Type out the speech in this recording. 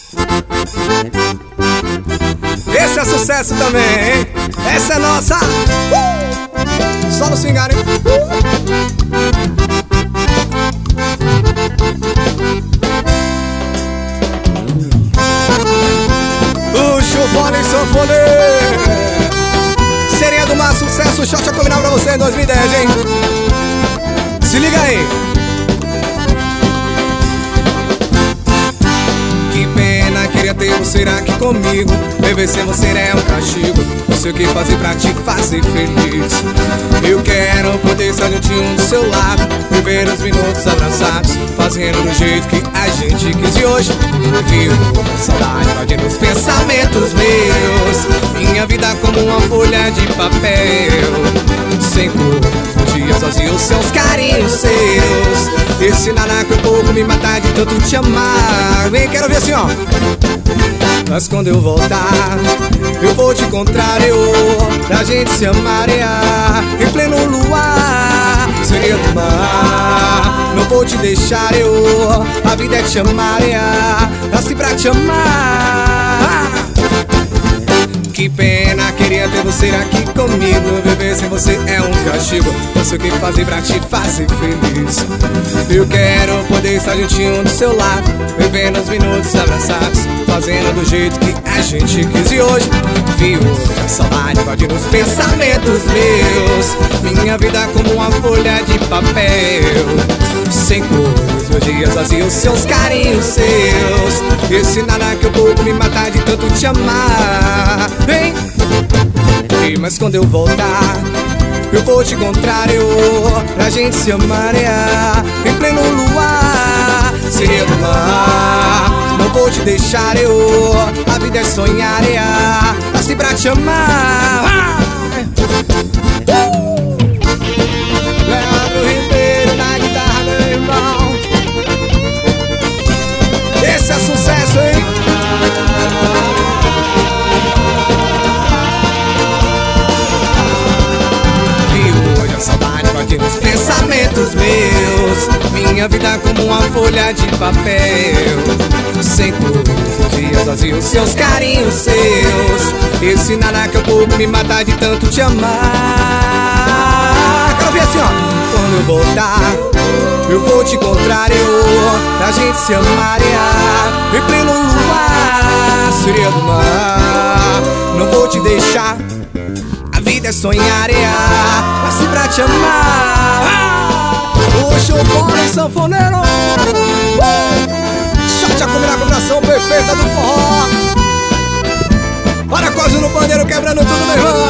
Esse é sucesso também, hein? Essa é nossa. Só no swingar, hein? O chufone sanfoneiro. Seria do mar, sucesso, o shot a combinar pra você em 2010, hein? Se liga aí. Que pena, queria ter você aqui comigo. Beber sem você é um castigo. Não sei o que fazer pra te fazer feliz. Eu quero poder estar juntinho do seu lado, viver os minutos abraçados, fazendo do jeito que a gente quis. E hoje vivo a saudade invadindo os pensamentos meus. Minha vida como uma folha de papel, sem cor, os dias vazios, seus carinhos seus. Esse nanaco é pouco me matar de tanto te amar. Vem, quero ver assim, ó. Mas quando eu voltar, eu vou te encontrar, pra gente se amarear em pleno luar, sereia do mar. Não vou te deixar, a vida é te amarear, nasci pra te amar. Que pena, queria ter você aqui comigo. Viver sem você é um castigo. Não sei o que fazer pra te fazer feliz. Eu quero poder estar juntinho do seu lado, vivendo os minutos abraçados, fazendo do jeito que a gente quis. E hoje viu a saudade invadindo os pensamentos meus. Minha vida como uma folha de papel, sem cores, meus dias vazios, seus carinhos seus. Esse nada que eu vou me matar de tanto te amar. Vem! Mas quando eu voltar, eu vou te encontrar, pra gente se amarear em pleno luar, sereia do mar. Não vou te deixar, a vida é sonhar, nasci pra te amar. Leandro Ribeiro na guitarra, meu irmão. Esse é sucesso, hein? Nos pensamentos meus, minha vida como uma folha de papel, sem cores, os dias vazios, seus carinhos seus. Esse nada que eu vou me matar de tanto te amar. Quero ver assim, ó. Quando eu voltar, eu vou te encontrar, pra gente se amarear em pleno luar, sereia do mar. Não vou te deixar, a vida é sonhar, nasci pra te amar. O chufone sanfoneiro. Shot a combinar a combinação perfeita do forró. Olha quase no pandeiro quebrando tudo, meu irmão.